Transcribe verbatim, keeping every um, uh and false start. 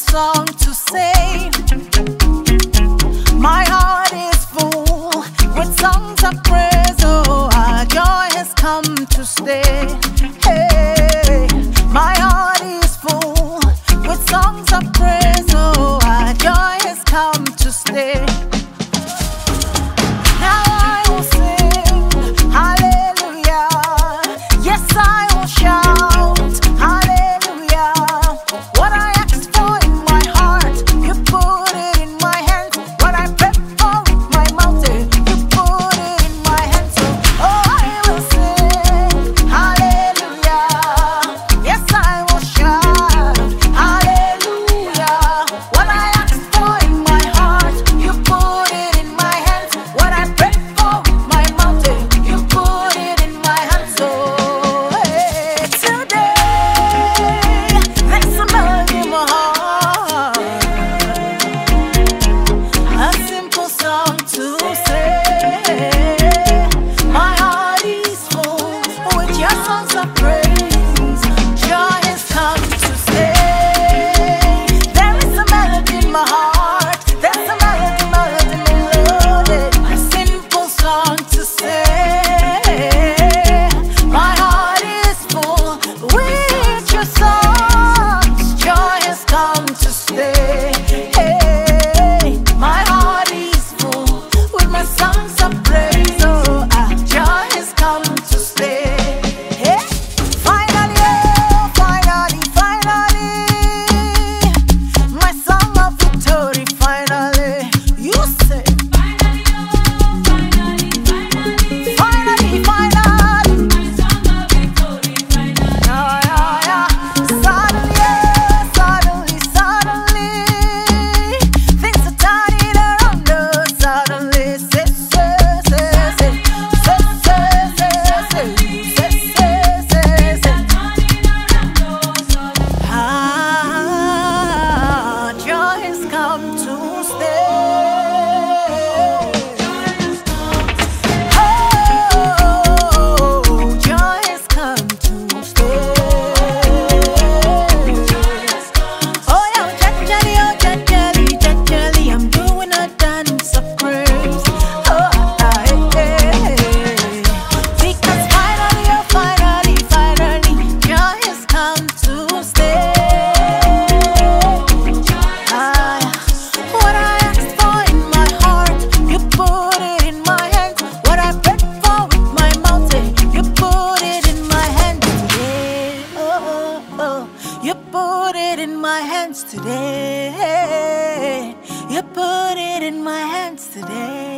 song to sing. My heart is full with songs of praise. Oh, our joy has come to stay. Hey, my heart is full with songs of praise. Oh, our joy has come to stay. Now I will sing hallelujah. Yes, I will shout hallelujah. What I asked for in my heart, you put it in my hands. What I prayed for with my mouth, you put it in my hands. So, oh, I will sing hallelujah. Yes, I will shout hallelujah. What I asked for in my heart, you put it in my hands. What I prayed for with my mouth, you put it in my hands. So, hey, today, there's a melody in my heart, a simple song to say. My heart is full with your songs of praise. Joy has come to stay. There is a melody in my heart. There's a melody, melody, melody. A simple song to say. My heart is full with your songs. Joy has come to stay. Hey, my heart is full with my songs of praise. Oh, ah, joy has come to stay. Hey, finally, oh, finally, finally, my song of victory. Finally, you say. Finally, finally, yeah, yeah, yeah. Suddenly, yeah, suddenly, suddenly, things are turning around us. Suddenly, say, say, say, say, say, say, say, say, say, say, say. Ah, joy has come to stay. Oh, joy has come to stay. Oh, yeah, Jajali, oh, Jajali, Jajali, I'm doing a dance of praise. Oh, ah, hey, hey. Because finally, oh, finally, finally, joy has come to stay. Ah, what I asked for in my heart, you put it in my hands. What I prayed for with my mouth, you put it in my hands today. Oh, oh, oh, you put it in my hands today. You put it in my hands today.